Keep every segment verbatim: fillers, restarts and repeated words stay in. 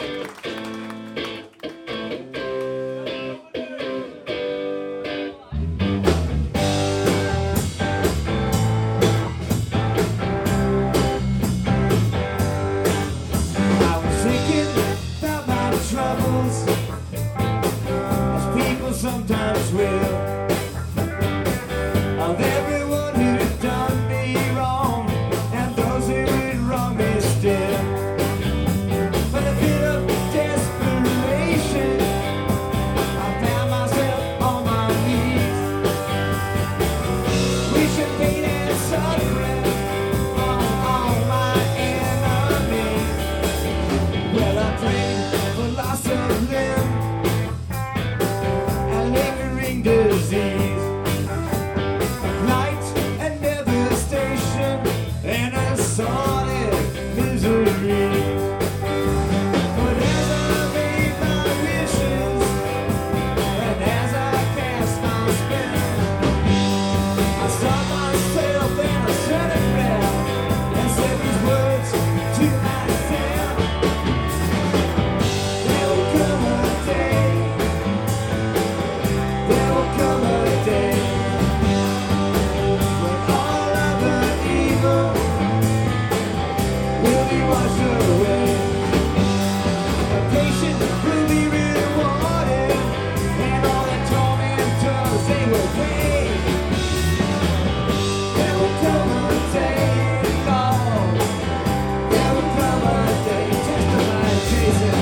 Sometimes will of everyone who's done me wrong and those who would wrong me still. But a bit of desperation, I found myself on my knees. We should paint and suffering on all my enemies. Well, I prayed for loss of limb, disease, night and devastation, and a solid misery. But as I made my wishes, and as I cast my spell, I saw myself and I said it well, and said these words to myself. There will come a day, there will come a day when all of the evil will be washed away. The patient will be rewarded, and all the tormentors they will pay. There will come a day, Lord, there will come a day. Testify, Jesus.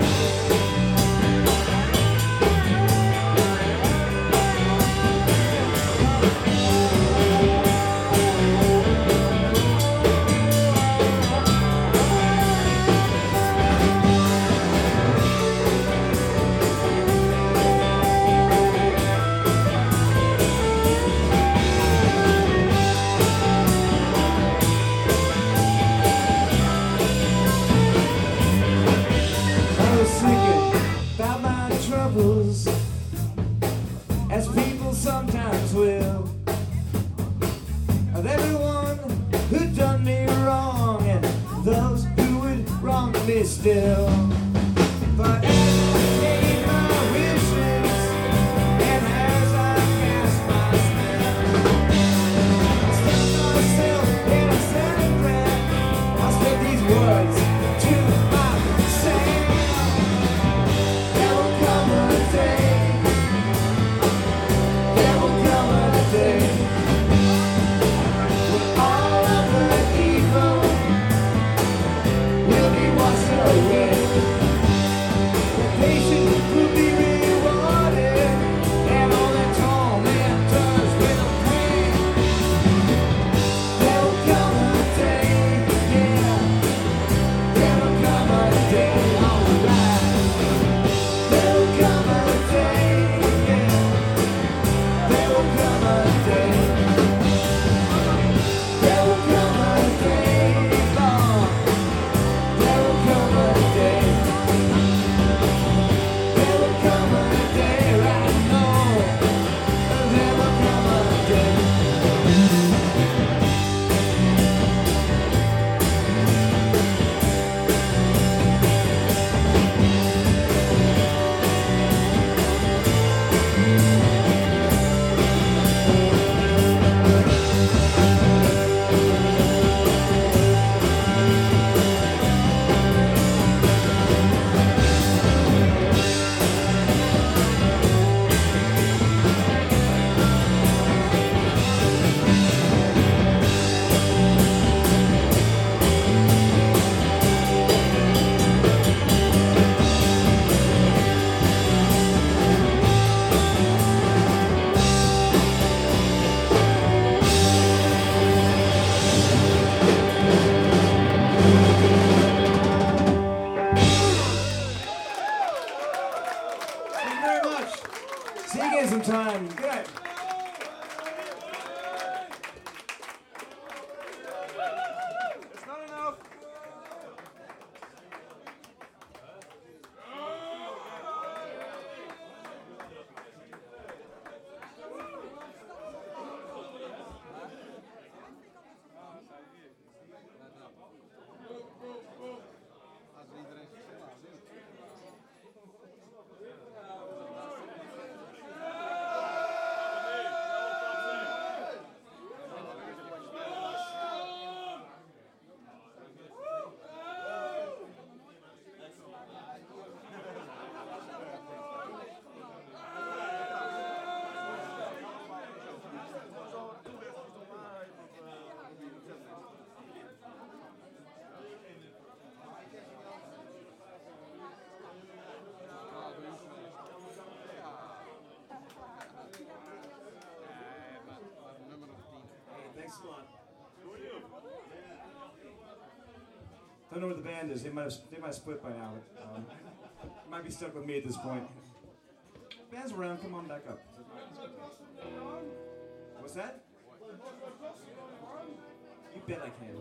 I was thinking about my troubles, as people sometimes will, of everyone who done me wrong and those who would wrong me still. But as I made my wishes, and as I cast my spell, I stopped myself and I said a prayer. I said these words to myself. There will come a day, there will come a day when all of the evil will be washed away. The patient will be rewarded, and all the tormentors will pay. There will come a day, yeah, there will come a day, alright. There will come a day, yeah, there will come a day. There will come a day, Lord, there will come a day. don't know where the band is. They might have, they might have split by now. But, um, you might be stuck with me at this point. Band's around. Come on back up. What's that? You bet I can.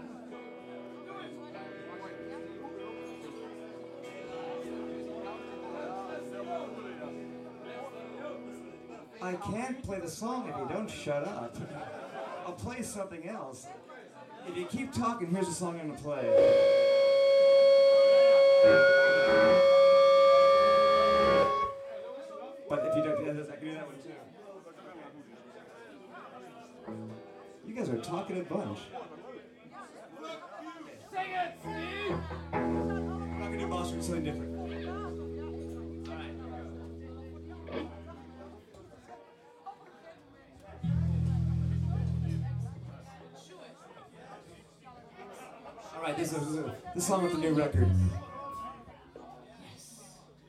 I can't play the song if you don't shut up. I'll play something else. If you keep talking, here's the song I'm gonna play. But if you don't, yeah, I can do that one too. You guys are talking a bunch. Sing it, Steve! I'm not gonna do Boston, something different. All right, this is this song with the new record.